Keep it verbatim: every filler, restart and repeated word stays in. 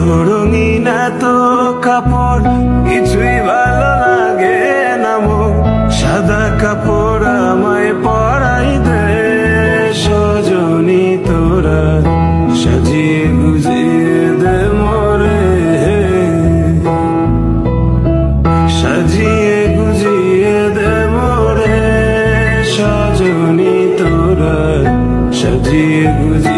রঙিন এত কাপড় কিছুই ভালো লাগে না মোর, সাদা কাপড় আমায় পরাই দে সজনী তোরা, সাজিয়ে গুজিয়ে দে মোরে, সাজিয়ে গুজিয়ে দে মোরে সজনী তোরা, সাজিয়ে গুজিয়ে